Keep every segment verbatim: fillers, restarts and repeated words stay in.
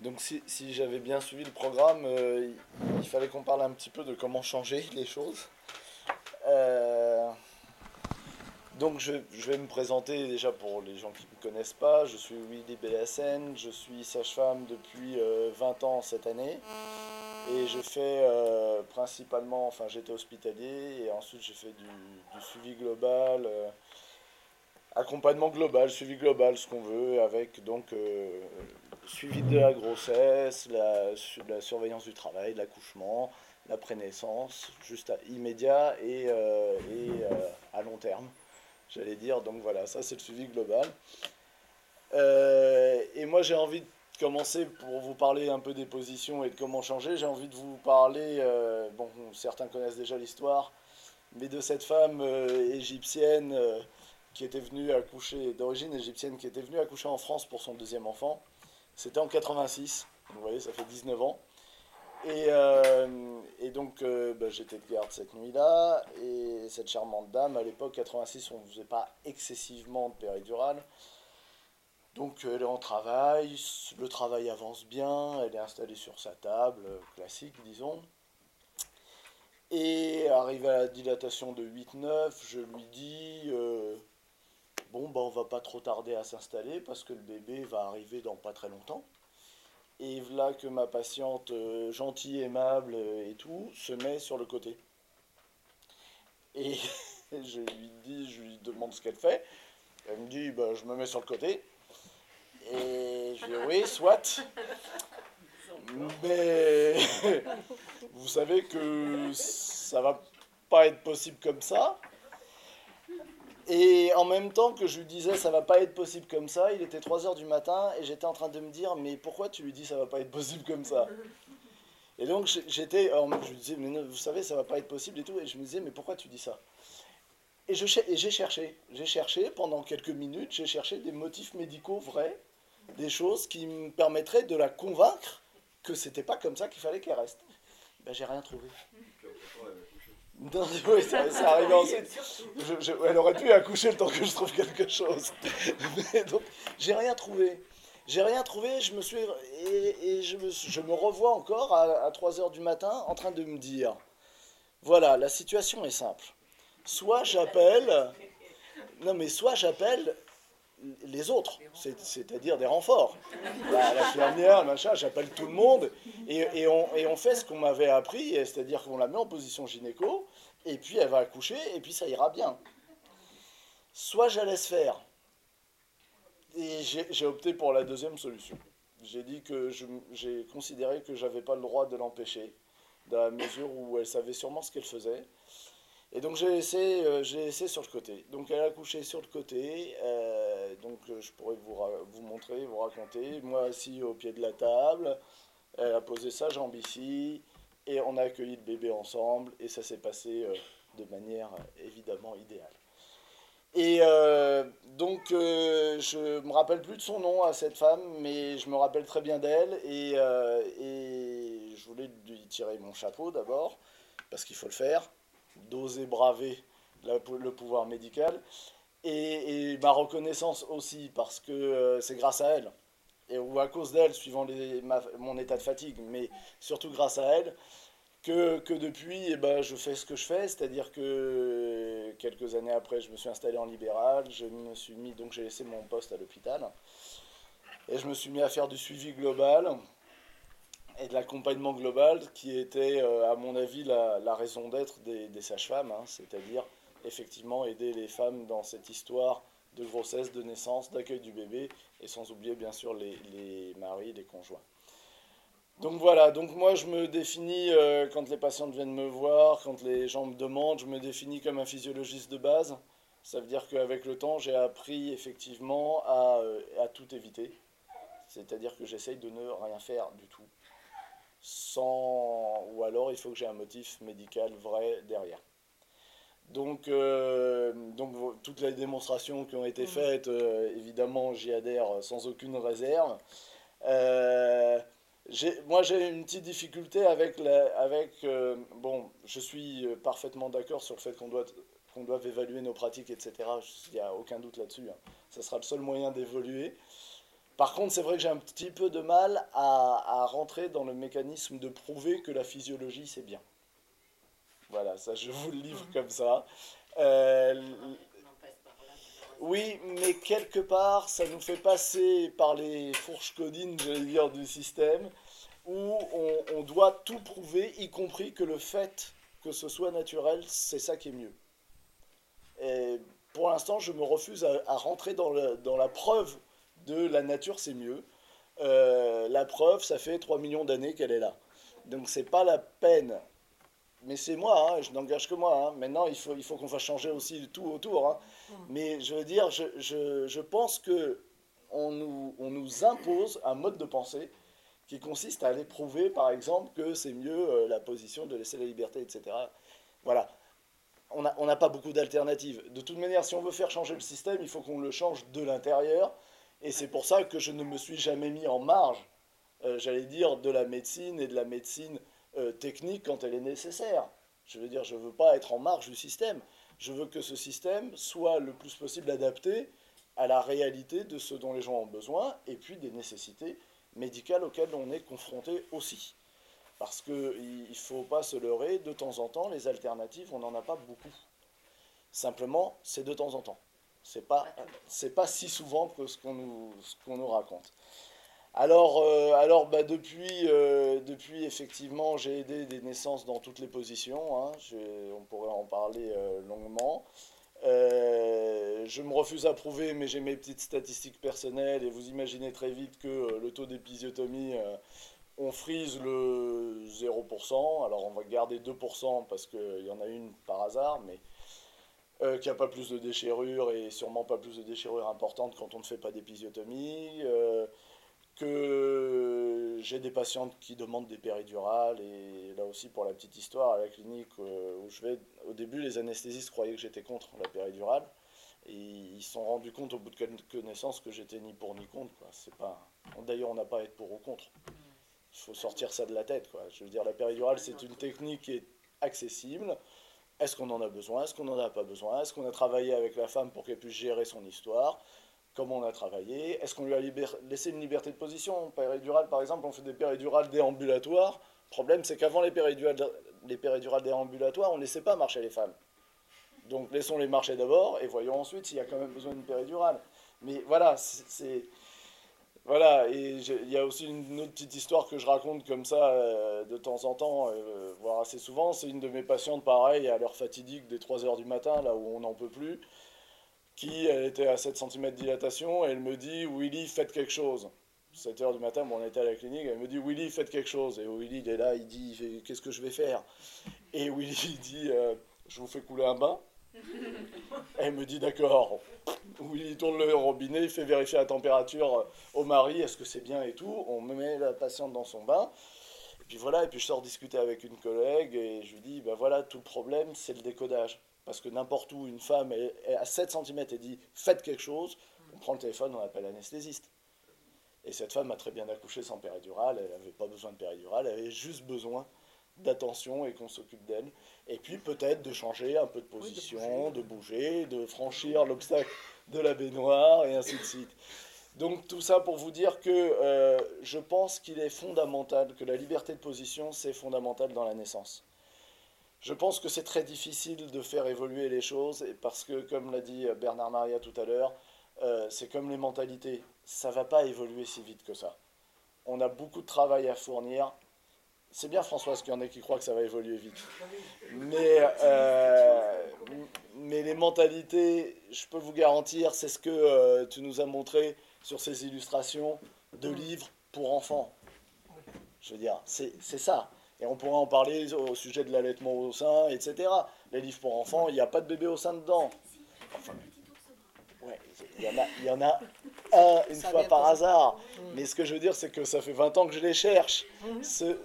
Donc si, si j'avais bien suivi le programme, euh, il, il fallait qu'on parle un petit peu de comment changer les choses. Euh, donc je, je vais me présenter déjà pour les gens qui ne me connaissent pas. Je suis Willy Bellassène, je suis sage-femme depuis euh, vingt ans cette année. Et je fais euh, principalement, enfin j'étais hospitalier et ensuite j'ai fait du, du suivi global, euh, accompagnement global, suivi global, ce qu'on veut, avec donc euh, suivi de la grossesse, la, su- la surveillance du travail, l'accouchement, la prénaissance, juste à- immédiat et, euh, et euh, à long terme, j'allais dire. Donc voilà, ça c'est le suivi global. Euh, et moi j'ai envie de commencer pour vous parler un peu des positions et de comment changer. J'ai envie de vous parler, euh, bon, certains connaissent déjà l'histoire, mais de cette femme euh, égyptienne euh, qui était venue accoucher, d'origine égyptienne, qui était venue accoucher en France pour son deuxième enfant. C'était en quatre-vingt-six, vous voyez, ça fait dix-neuf ans. Et, euh, et donc euh, bah, j'étais de garde cette nuit-là, et cette charmante dame, à l'époque, quatre-vingt-six, on ne faisait pas excessivement de péridurale. Donc elle est en travail, le travail avance bien, elle est installée sur sa table, euh, classique disons. Et arrivé à la dilatation de huit neuf, je lui dis euh, bon, bah, on va pas trop tarder à s'installer parce que le bébé va arriver dans pas très longtemps. Et voilà que ma patiente, euh, gentille, aimable euh, et tout, se met sur le côté. Et je lui dis, je lui demande ce qu'elle fait. Elle me dit, bah, je me mets sur le côté. Et je dis, oui, soit. Mais vous savez que ça va pas être possible comme ça. Et en même temps que je lui disais ça va pas être possible comme ça, il était trois heures du matin et j'étais en train de me dire mais pourquoi tu lui dis ça va pas être possible comme ça? Et donc j'étais, je lui disais mais non, vous savez ça va pas être possible et tout, et je me disais mais pourquoi tu dis ça? Et je et j'ai cherché, j'ai cherché pendant quelques minutes, j'ai cherché des motifs médicaux vrais, des choses qui me permettraient de la convaincre que c'était pas comme ça qu'il fallait qu'elle reste. Ben j'ai rien trouvé. Non, oui, ça, ça arrivait ensuite. Je, je, elle aurait pu accoucher le temps que je trouve quelque chose. Mais donc, j'ai rien trouvé. J'ai rien trouvé, je me suis. Et, et je, me, je me revois encore à, à trois heures du matin en train de me dire voilà, la situation est simple. Soit j'appelle. Non, mais soit j'appelle les autres, c'est-à-dire des renforts. La, l'infirmière, le machin, j'appelle tout le monde et, et, on, et on fait ce qu'on m'avait appris, c'est-à-dire qu'on la met en position gynéco et puis elle va accoucher et puis ça ira bien. Soit je la laisse faire et j'ai, j'ai opté pour la deuxième solution. J'ai dit que je, j'ai considéré que j'avais pas le droit de l'empêcher, dans la mesure où elle savait sûrement ce qu'elle faisait. Et donc j'ai laissé, euh, j'ai laissé sur le côté. Donc elle a couché sur le côté. Euh, donc euh, je pourrais vous, vous montrer, vous raconter. Moi assis au pied de la table, elle a posé sa jambe ici et on a accueilli le bébé ensemble et ça s'est passé euh, de manière euh, évidemment idéale. Et euh, donc euh, je me rappelle plus de son nom à cette femme, mais je me rappelle très bien d'elle et, euh, et je voulais lui tirer mon chapeau d'abord parce qu'il faut le faire, d'oser braver la, le pouvoir médical, et, et ma reconnaissance aussi, parce que euh, c'est grâce à elle, et, ou à cause d'elle, suivant les, ma, mon état de fatigue, mais surtout grâce à elle, que, que depuis, eh ben, je fais ce que je fais, c'est-à-dire que quelques années après, je me suis installé en libéral, je me suis mis, donc j'ai laissé mon poste à l'hôpital, et je me suis mis à faire du suivi global, et de l'accompagnement global qui était, euh, à mon avis, la, la raison d'être des, des sages-femmes, hein, c'est-à-dire effectivement aider les femmes dans cette histoire de grossesse, de naissance, d'accueil du bébé, et sans oublier bien sûr les, les maris, les conjoints. Donc voilà, donc moi je me définis, euh, quand les patientes viennent me voir, quand les gens me demandent, je me définis comme un physiologiste de base. Ça veut dire qu'avec le temps, j'ai appris effectivement à, euh, à tout éviter. C'est-à-dire que j'essaye de ne rien faire du tout sans, ou alors il faut que j'ai un motif médical vrai derrière. Donc, euh, donc toutes les démonstrations qui ont été faites, euh, évidemment, j'y adhère sans aucune réserve. Euh, j'ai, moi, j'ai une petite difficulté avec, la, avec euh, bon, je suis parfaitement d'accord sur le fait qu'on doit, qu'on doit évaluer nos pratiques, et cetera. Il n'y a aucun doute là-dessus, hein. Ça sera le seul moyen d'évoluer. Par contre, c'est vrai que j'ai un petit peu de mal à, à rentrer dans le mécanisme de prouver que la physiologie, c'est bien. Voilà, ça, je vous le livre comme ça. Euh, oui, mais quelque part, ça nous fait passer par les fourches codines, j'allais dire, du système, où on, on doit tout prouver, y compris que le fait que ce soit naturel, c'est ça qui est mieux. Et pour l'instant, je me refuse à, à rentrer dans, le- dans la preuve de la nature, c'est mieux. Euh, la preuve, ça fait trois millions d'années qu'elle est là. Donc c'est pas la peine. Mais c'est moi, hein, je n'engage que moi, hein. Maintenant, il faut, il faut qu'on fasse changer aussi tout autour, hein. Mais je veux dire, je, je, je pense que on nous, on nous impose un mode de pensée qui consiste à aller prouver, par exemple, que c'est mieux euh, la position de laisser la liberté, et cetera. Voilà. On n'a on n'a pas beaucoup d'alternatives. De toute manière, si on veut faire changer le système, il faut qu'on le change de l'intérieur. Et c'est pour ça que je ne me suis jamais mis en marge, euh, j'allais dire, de la médecine et de la médecine euh, technique quand elle est nécessaire. Je veux dire, je ne veux pas être en marge du système. Je veux que ce système soit le plus possible adapté à la réalité de ce dont les gens ont besoin et puis des nécessités médicales auxquelles on est confronté aussi. Parce qu'il ne faut pas se leurrer, de temps en temps, les alternatives, on n'en a pas beaucoup. Simplement, c'est de temps en temps. C'est pas, c'est pas si souvent que ce qu'on nous, ce qu'on nous raconte. Alors, euh, alors bah, depuis, euh, depuis, effectivement, j'ai aidé des naissances dans toutes les positions, hein. Je- on pourrait en parler euh, longuement. Euh, je me refuse à prouver, mais j'ai mes petites statistiques personnelles, et vous imaginez très vite que euh, le taux d'épisiotomie, euh, on frise le zéro pour cent. Alors on va garder deux pour cent parce qu'il y en a une par hasard, mais euh, qui n'a pas plus de déchirure et sûrement pas plus de déchirure importante quand on ne fait pas d'épisiotomie. Euh, que j'ai des patientes qui demandent des péridurales, et là aussi pour la petite histoire, à la clinique euh, où je vais, au début les anesthésistes croyaient que j'étais contre la péridurale, et ils se sont rendus compte au bout de quelques connaissances que j'étais ni pour ni contre, quoi. C'est pas... D'ailleurs, on n'a pas à être pour ou contre. Il faut sortir ça de la tête, quoi. Je veux dire, la péridurale, c'est une technique qui est accessible. Est-ce qu'on en a besoin? Est-ce qu'on n'en a pas besoin? Est-ce qu'on a travaillé avec la femme pour qu'elle puisse gérer son histoire? Comment on a travaillé? Est-ce qu'on lui a libér- laissé une liberté de position? Péridurale, par exemple, on fait des péridurales déambulatoires. Le problème, c'est qu'avant les péridurales, les péridurales déambulatoires, on ne laissait pas marcher les femmes. Donc laissons-les marcher d'abord et voyons ensuite s'il y a quand même besoin d'une péridurale. Mais voilà, c'est... Voilà, et il y a aussi une autre petite histoire que je raconte comme ça euh, de temps en temps, euh, voire assez souvent. C'est une de mes patientes, pareil, à l'heure fatidique des trois heures du matin, là où on n'en peut plus, qui elle était à sept centimètres de dilatation, et elle me dit: Willy, faites quelque chose. sept heures du matin, bon, on était à la clinique, elle me dit: Willy, faites quelque chose. Et Willy, il est là, il dit: qu'est-ce que je vais faire? Et Willy, il dit: euh, je vous fais couler un bain. Elle me dit: d'accord. Willy, il tourne le robinet, il fait vérifier la température au mari, est-ce que c'est bien et tout. On me met la patiente dans son bain. Et puis voilà, et puis je sors discuter avec une collègue et je lui dis: ben voilà, tout le problème, c'est le décodage. Parce que n'importe où, une femme est, est à sept centimètres et dit: faites quelque chose, on prend le téléphone, on appelle l'anesthésiste. Et cette femme a très bien accouché sans péridurale, elle n'avait pas besoin de péridurale, elle avait juste besoin d'attention et qu'on s'occupe d'elle. Et puis peut-être de changer un peu de position, de bouger, de franchir l'obstacle de la baignoire et ainsi de suite. Donc tout ça pour vous dire que euh, je pense qu'il est fondamental, que la liberté de position, c'est fondamental dans la naissance. Je pense que c'est très difficile de faire évoluer les choses, parce que, comme l'a dit Bernard Maria tout à l'heure, euh, c'est comme les mentalités, ça ne va pas évoluer si vite que ça. On a beaucoup de travail à fournir. C'est bien, Françoise, qu'il y en ait qui croient que ça va évoluer vite. Mais, euh, mais les mentalités, je peux vous garantir, c'est ce que euh, tu nous as montré sur ces illustrations de livres pour enfants. Je veux dire, c'est c'est ça. Et on pourrait en parler au sujet de l'allaitement au sein, et cetera. Les livres pour enfants, il n'y a pas de bébé au sein dedans. Enfin, ouais, il y en a, il y en a un une Ça fois vient par pas. hasard. Mm. Mais ce que je veux dire, c'est que ça fait vingt ans que je les cherche. Ce...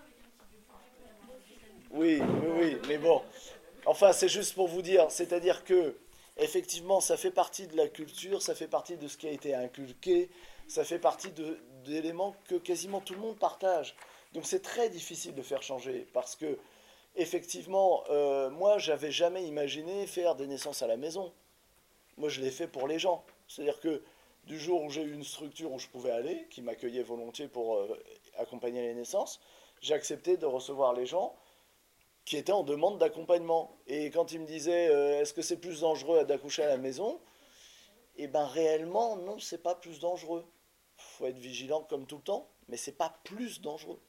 Oui, oui, oui, mais bon. Enfin, c'est juste pour vous dire, c'est-à-dire que, effectivement, ça fait partie de la culture, ça fait partie de ce qui a été inculqué, ça fait partie de- d'éléments que quasiment tout le monde partage. Donc c'est très difficile de faire changer, parce que, effectivement, euh, moi, j'avais jamais imaginé faire des naissances à la maison. Moi, je l'ai fait pour les gens. C'est-à-dire que Du jour où j'ai eu une structure où je pouvais aller, qui m'accueillait volontiers pour euh, accompagner les naissances, j'ai accepté de recevoir les gens qui étaient en demande d'accompagnement. Et quand ils me disaient euh, est-ce que c'est plus dangereux d'accoucher à la maison, eh ben réellement non, c'est pas plus dangereux. Faut être vigilant comme tout le temps, mais c'est pas plus dangereux.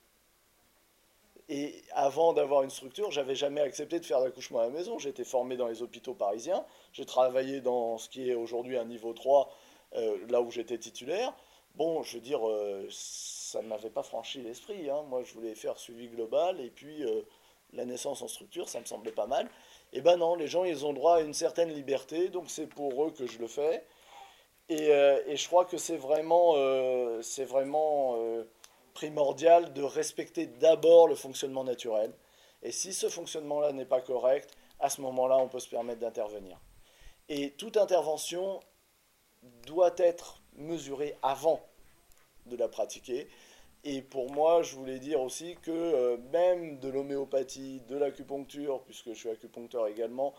Et avant d'avoir une structure, j'avais jamais accepté de faire d'accouchement à la maison. J'ai été formé dans les hôpitaux parisiens, j'ai travaillé dans ce qui est aujourd'hui un niveau trois, euh, là où j'étais titulaire. Bon, je veux dire, euh, ça ne m'avait pas franchi l'esprit, hein. Moi, je voulais faire suivi global, et puis euh, la naissance en structure, ça me semblait pas mal. Et ben non, les gens, ils ont droit à une certaine liberté, donc c'est pour eux que je le fais. Et, euh, et je crois que c'est vraiment, euh, c'est vraiment euh, primordial de respecter d'abord le fonctionnement naturel. Et si ce fonctionnement-là n'est pas correct, à ce moment-là, on peut se permettre d'intervenir. Et toute intervention doit être mesurée avant de la pratiquer. Et pour moi, je voulais dire aussi que euh, même de l'homéopathie, de l'acupuncture, puisque je suis acupuncteur également,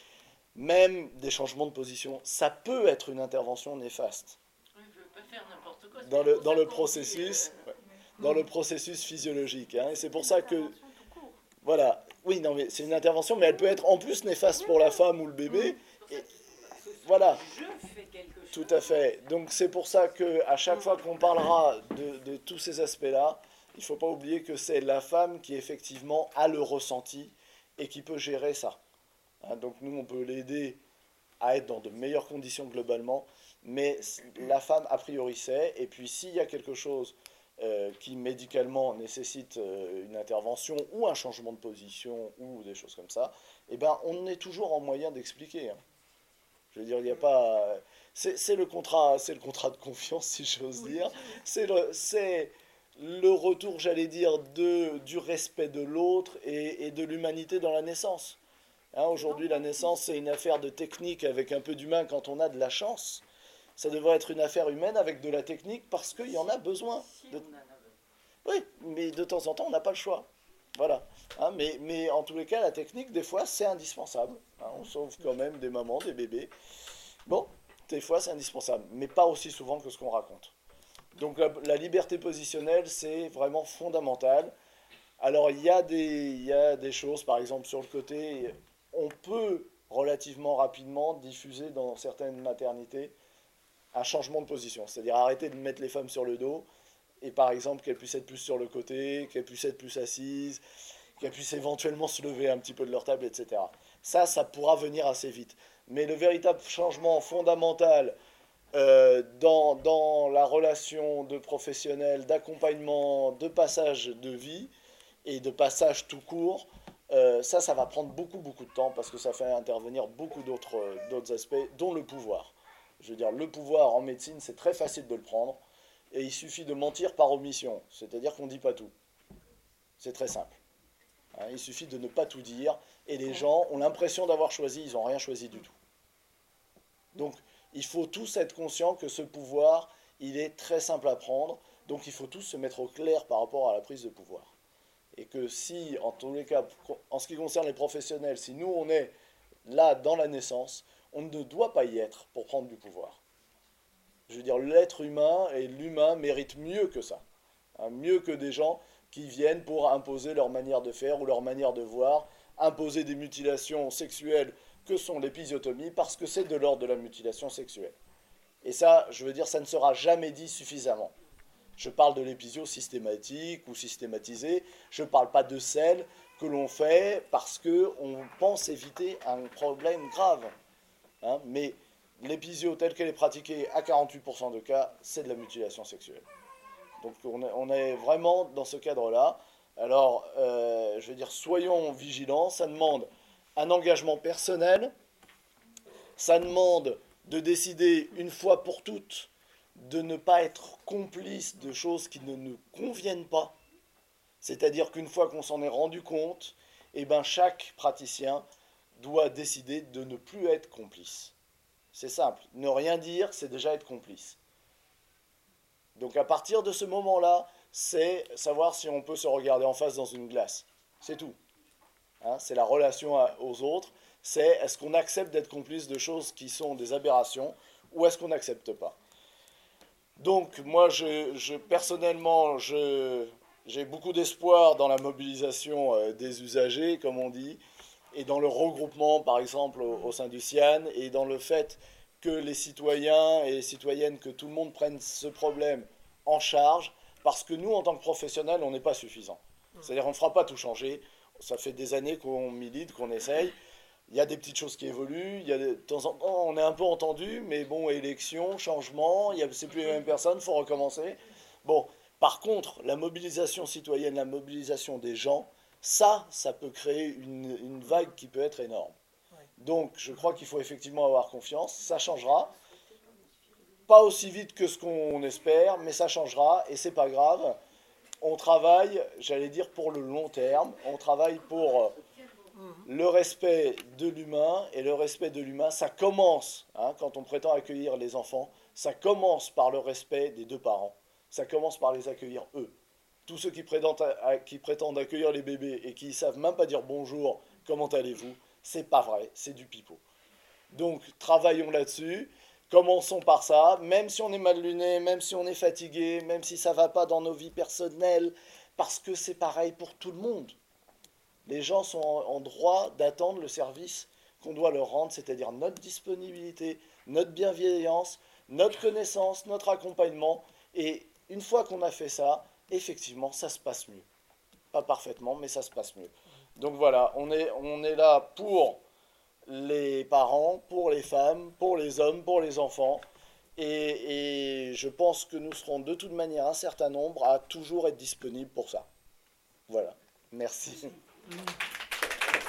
même des changements de position, ça peut être une intervention néfaste. Oui, je ne veux pas faire n'importe quoi. Dans le, dans le processus, dit, euh... ouais, dans le processus physiologique. Hein, et c'est pour ça que, voilà, oui, non, mais c'est une intervention, mais elle peut être en plus néfaste pour la femme ou le bébé. Et, voilà. Je fais quelque chose. Tout à fait. Donc c'est pour ça que à chaque fois qu'on parlera de, de tous ces aspects-là, il ne faut pas oublier que c'est la femme qui effectivement a le ressenti et qui peut gérer ça. Hein, donc nous, on peut l'aider à être dans de meilleures conditions globalement, mais la femme, a priori, sait. Et puis s'il y a quelque chose euh, qui médicalement nécessite euh, une intervention ou un changement de position ou des choses comme ça, eh ben, on est toujours en moyen d'expliquer. Hein. Je veux dire, il n'y a pas... C'est le contrat, c'est le contrat de confiance, si j'ose dire. C'est le, c'est le retour, j'allais dire, de, du respect de l'autre et, et de l'humanité dans la naissance. Hein, aujourd'hui, la naissance, c'est une affaire de technique avec un peu d'humain quand on a de la chance. Ça devrait être une affaire humaine avec de la technique parce qu'il y en a besoin. De... Oui, mais de temps en temps, on n'a pas le choix. Voilà. Hein, mais, mais en tous les cas, la technique, des fois, c'est indispensable. Hein, on sauve quand même des mamans, des bébés. Bon, des fois, c'est indispensable, mais pas aussi souvent que ce qu'on raconte. Donc la, la liberté positionnelle, c'est vraiment fondamental. Alors, il y a des, il y a des choses, par exemple, sur le côté, on peut relativement rapidement diffuser dans certaines maternités un changement de position. C'est-à-dire arrêter de mettre les femmes sur le dos et, par exemple, qu'elles puissent être plus sur le côté, qu'elles puissent être plus assises, qu'elles puissent éventuellement se lever un petit peu de leur table, et cetera. Ça, ça pourra venir assez vite. Mais le véritable changement fondamental euh, dans, dans la relation de professionnels, d'accompagnement, de passage de vie et de passage tout court, euh, ça, ça va prendre beaucoup, beaucoup de temps parce que ça fait intervenir beaucoup d'autres d'autres aspects, dont le pouvoir. Je veux dire, le pouvoir en médecine, c'est très facile de le prendre et il suffit de mentir par omission, c'est-à-dire qu'on ne dit pas tout. C'est très simple. Hein, il suffit de ne pas tout dire et les gens ont l'impression d'avoir choisi, ils n'ont rien choisi du tout. Donc, il faut tous être conscients que ce pouvoir, il est très simple à prendre, donc il faut tous se mettre au clair par rapport à la prise de pouvoir. Et que si, en tous les cas, en ce qui concerne les professionnels, si nous on est là dans la naissance, on ne doit pas y être pour prendre du pouvoir. Je veux dire, l'être humain et l'humain méritent mieux que ça. Hein, mieux que des gens qui viennent pour imposer leur manière de faire ou leur manière de voir, imposer des mutilations sexuelles que sont l'épisiotomie, parce que c'est de l'ordre de la mutilation sexuelle. Et ça, je veux dire, ça ne sera jamais dit suffisamment. Je parle de l'épisio systématique ou systématisé, je ne parle pas de celle que l'on fait parce qu'on pense éviter un problème grave. Hein, mais l'épisio telle qu'elle est pratiquée à quarante-huit pour cent de cas, c'est de la mutilation sexuelle. Donc on est, on est vraiment dans ce cadre-là. Alors, euh, je veux dire, soyons vigilants, ça demande un engagement personnel, ça demande de décider une fois pour toutes de ne pas être complice de choses qui ne nous conviennent pas. C'est-à-dire qu'une fois qu'on s'en est rendu compte, eh ben chaque praticien doit décider de ne plus être complice. C'est simple. Ne rien dire, c'est déjà être complice. Donc à partir de ce moment-là, c'est savoir si on peut se regarder en face dans une glace. C'est tout. Hein, c'est la relation à, aux autres. C'est est-ce qu'on accepte d'être complice de choses qui sont des aberrations ou est-ce qu'on n'accepte pas. Donc moi, je, je, personnellement, je, j'ai beaucoup d'espoir dans la mobilisation euh, des usagers, comme on dit, et dans le regroupement, par exemple, au, au sein du CIAN, et dans le fait que les citoyens et les citoyennes, que tout le monde prenne ce problème en charge, parce que nous, en tant que professionnels, on n'est pas suffisant. C'est-à-dire, on ne fera pas tout changer. Ça fait des années qu'on milite, qu'on essaye. Il y a des petites choses qui évoluent. Il y a des, de temps en temps, on est un peu entendu, mais bon, élection, changement, il y a, c'est plus les mêmes personnes, il faut recommencer. Bon, par contre, la mobilisation citoyenne, la mobilisation des gens, ça, ça peut créer une, une vague qui peut être énorme. Donc, je crois qu'il faut effectivement avoir confiance. Ça changera. Pas aussi vite que ce qu'on espère, mais ça changera et c'est pas grave. On travaille, j'allais dire, pour le long terme. On travaille pour le respect de l'humain. Et le respect de l'humain, ça commence, hein, quand on prétend accueillir les enfants, ça commence par le respect des deux parents. Ça commence par les accueillir eux. Tous ceux qui prétendent, à, qui prétendent accueillir les bébés et qui ne savent même pas dire bonjour, comment allez-vous, c'est pas vrai, c'est du pipeau. Donc, travaillons là-dessus. Commençons par ça, même si on est mal luné, même si on est fatigué, même si ça ne va pas dans nos vies personnelles, parce que c'est pareil pour tout le monde. Les gens sont en droit d'attendre le service qu'on doit leur rendre, c'est-à-dire notre disponibilité, notre bienveillance, notre connaissance, notre accompagnement. Et une fois qu'on a fait ça, effectivement, ça se passe mieux. Pas parfaitement, mais ça se passe mieux. Donc voilà, on est, on est là pour les parents, pour les femmes, pour les hommes, pour les enfants. Et, et je pense que nous serons de toute manière un certain nombre à toujours être disponibles pour ça. Voilà. Merci.